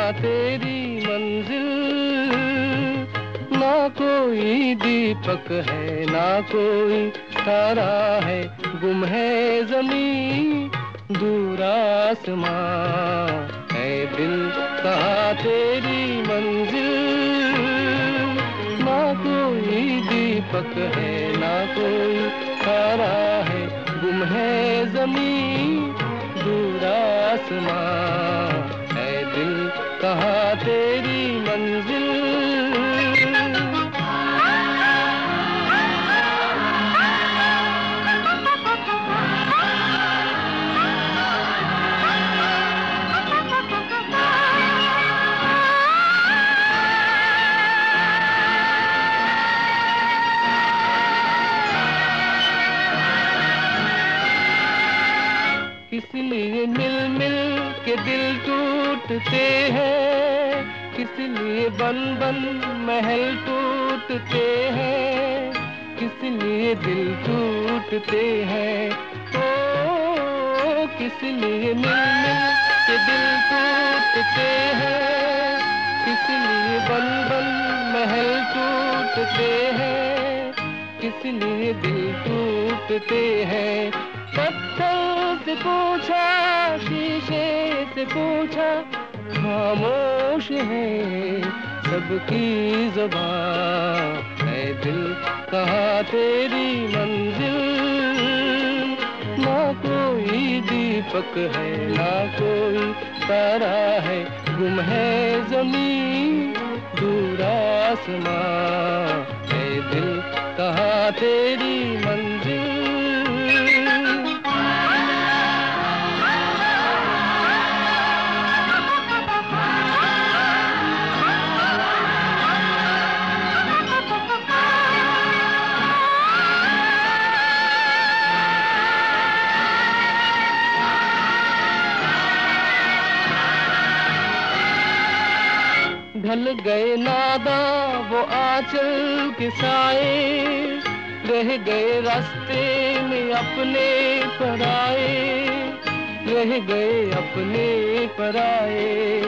तेरी मंजिल, ना कोई दीपक है ना कोई तारा है, गुम है ज़मीं दूर आसमां, है दिल कहाँ तेरी मंजिल, ना कोई दीपक है ना कोई तारा है, गुम है ज़मीं दूर आसमां, है दिल कहाँ तेरी मंजिल। किस लिए मिल मिल के दिल टूटते हैं, किस लिए बन बन महल टूटते हैं, किस लिए दिल टूटते हैं, ओ किस लिए मिल मिल के दिल टूटते हैं, किस लिए बन बन महल टूटते हैं, किस लिए दिल टूटते हैं। पत्थर से पूछा शीशे से पूछा, खामोश है सबकी ज़ुबान, है दिल कहाँ तेरी मंजिल, ना कोई दीपक है ना कोई तारा है, गुम है ज़मीं दूर आसमां, है दिल कहाँ तेरी मंजिल। ढल गए नादा वो आंचल के साए, रह गए रास्ते में अपने पराए, रह गए अपने पराए,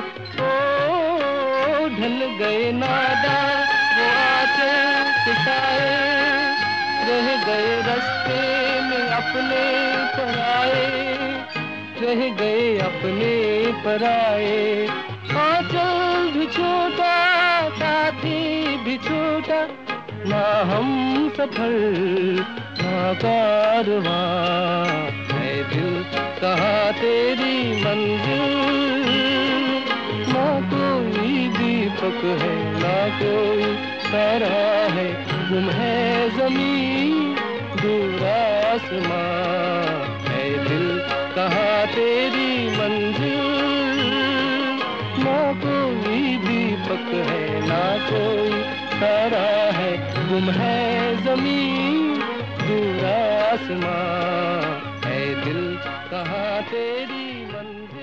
ओ ढल गए नादा वो आंचल के साए, रह गए रास्ते में अपने पराए, रह गए अपने पराए। आंचल भी छोटा साथी भी छोटा, ना हम सफर ना कारवां, है दिल कहाँ तेरी मंजिल, ना कोई दीपक है ना कोई तारा है, गुम है ज़मीं दूर आसमां, है दिल कहाँ तेरी मंजिल, ना कोई दीपक है ना कोई तारा है, गुम है ज़मीं दूर आसमां, है दिल कहाँ तेरी मंजिल।